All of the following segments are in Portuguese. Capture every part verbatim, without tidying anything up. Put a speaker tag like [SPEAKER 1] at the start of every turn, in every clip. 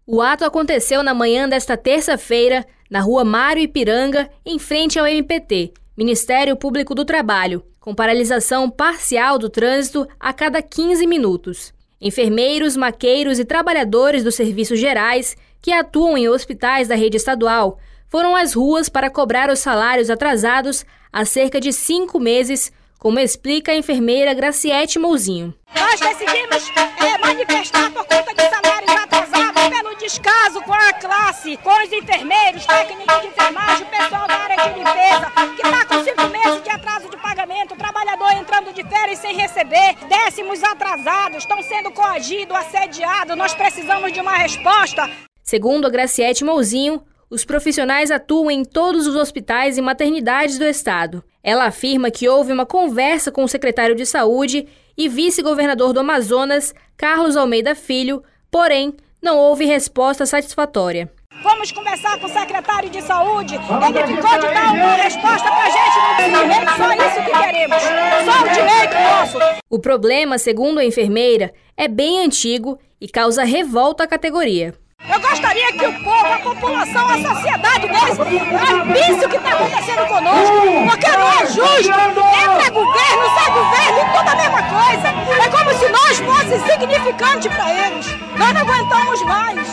[SPEAKER 1] O ato aconteceu na manhã desta terça-feira, na rua Mário Ipiranga, em frente ao M P T, Ministério Público do Trabalho, com paralisação parcial do trânsito a cada quinze minutos. Enfermeiros, maqueiros e trabalhadores dos serviços gerais que atuam em hospitais da rede estadual foram às ruas para cobrar os salários atrasados há cerca de cinco meses, como explica a enfermeira Graciete Mouzinho.
[SPEAKER 2] Nós decidimos é, manifestar por conta de salários atrasados, pelo descaso com a classe, com os enfermeiros, técnicos de enfermagem, o pessoal da área de limpeza, que está com cinco meses de atraso de pagamento, o trabalhador entrando de férias sem receber, décimos atrasados, estão sendo coagidos, assediados, nós precisamos de uma resposta.
[SPEAKER 1] Segundo a Graciete Mouzinho, os profissionais atuam em todos os hospitais e maternidades do estado. Ela afirma que houve uma conversa com o secretário de Saúde e vice-governador do Amazonas, Carlos Almeida Filho, porém, não houve resposta satisfatória.
[SPEAKER 2] Vamos conversar com o secretário de Saúde, ele ficou de dar uma resposta pra gente no direito, só isso que queremos, só o direito nosso.
[SPEAKER 1] O problema, segundo a enfermeira, é bem antigo e causa revolta à categoria.
[SPEAKER 2] Eu gostaria que o povo, a população, a sociedade mesmo, visse o que está acontecendo conosco, porque não é justo. Entra governo, sai governo, tudo a mesma coisa. É como se nós fosse insignificante para eles. Nós não aguentamos mais.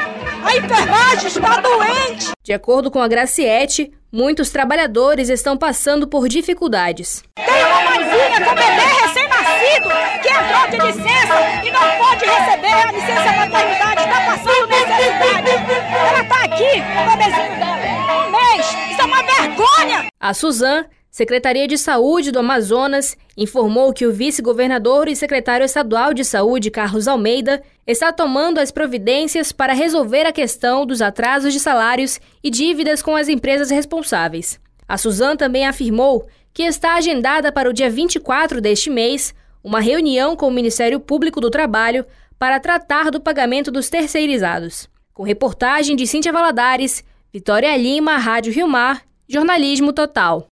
[SPEAKER 2] A enfermagem está doente.
[SPEAKER 1] De acordo com a Graciete, muitos trabalhadores estão passando por dificuldades.
[SPEAKER 2] Tem uma mãezinha com bebê recém-nascido que entrou de licença e não pode receber a licença maternidade, está passando necessidade. Ela está aqui com o bebezinho dela. Um mês. Isso é uma vergonha.
[SPEAKER 1] A Suzan, Secretaria de Saúde do Amazonas, informou que o vice-governador e secretário estadual de Saúde, Carlos Almeida, está tomando as providências para resolver a questão dos atrasos de salários e dívidas com as empresas responsáveis. A Suzan também afirmou que está agendada para o dia vinte e quatro deste mês uma reunião com o Ministério Público do Trabalho para tratar do pagamento dos terceirizados. Com reportagem de Cíntia Valadares, Vitória Lima, Rádio Rio Mar, Jornalismo Total.